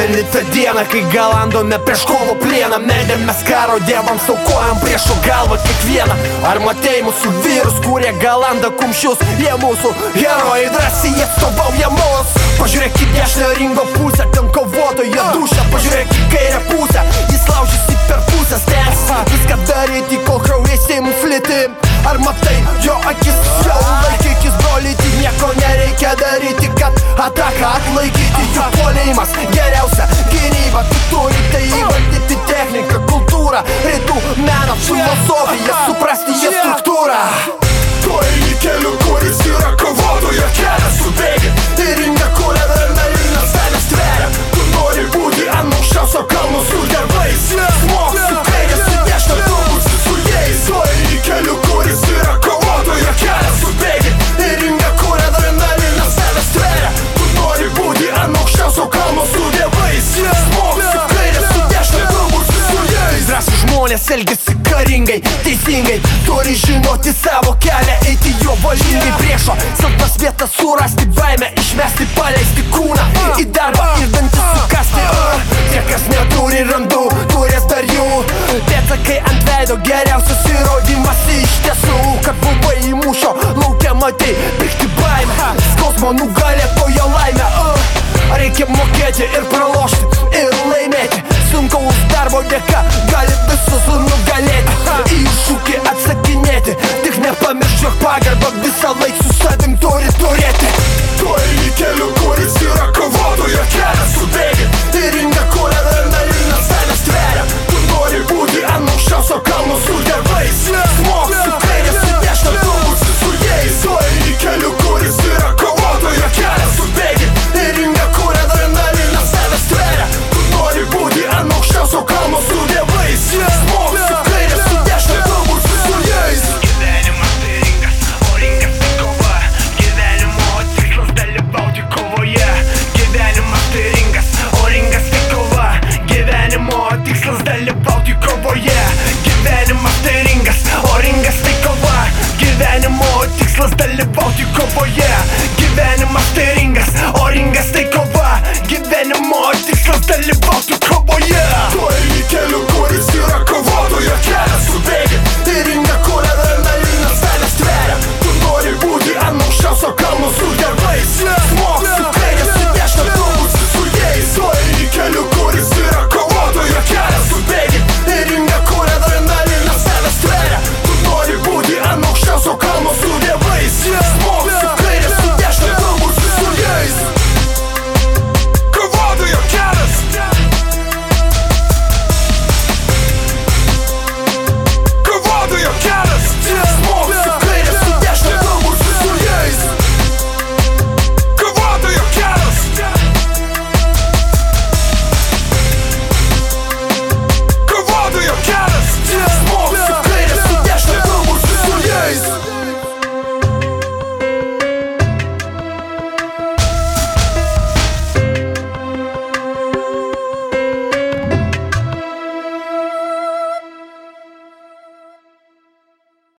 Pameni tą dieną, kai galandome prieš kovo plieną, meldėmės karo dievams, aukojam priešo galvą kiekvieną. Ar matei mūsų vyrus, kurie galanda kumščius? Jie mūsų herojai, drąsiai jie atstovauja mus. Pažiūrėk į dešinę ringo pusę, ten kovotojo dušą. Pažiūrėk į kairę pusę, jis laužysi per pusę. Stens viską daryti, kol kraujas mums lyti. Ar matai jo akis, jau laikykis brolyti. Nieko nereikia daryti, kad ataką atlaikyti. Jų puolėjimas geriausia gynyba. Tu turi tai įvaldyti techniką, kultūrą, rytų meną, filosofiją, suprasti jie struktūrą. Tu eini keliu, kuris yra kovotojo kelias. Subėgi į ringą, kur adrenalinas savęs tveria. Tu nori būti ant aukščiausio kalno su darbais. Smok su kairė, su dešinė, tu būsi su jais. Tu eini keliu, kuris yra kovotojo kelias. Subėgi į ringą, kur adrenalinas savęs tveria. Tu nori būti ant aukščiausio kalno su darbais. Smok su kairė, su dešinė, tu būsi su jais. Drąsūs žmonės elgiasi karingai, teisingai. Turi žinoti savo kelią, eiti jo valingai. Priešo silpnas vietas surasti, baimę išmesti, paleisti kūną į darbą ir dantis sukasti. Tie, kas neturi randų, turės dar jų. Pėdsakai ant veido, geriausias įrodymas iš tiesų, kad buvai į mūšio laukia, matei pikti baimę, skausmo nugalėtojo laimę. Reikia mokėti ir pralošti, ir laimėti. Sunkaus darbo dėka gali visus nugalėti. Į iššūkį atsakinėti, tik nepamiršk, jog pagarbą visą laik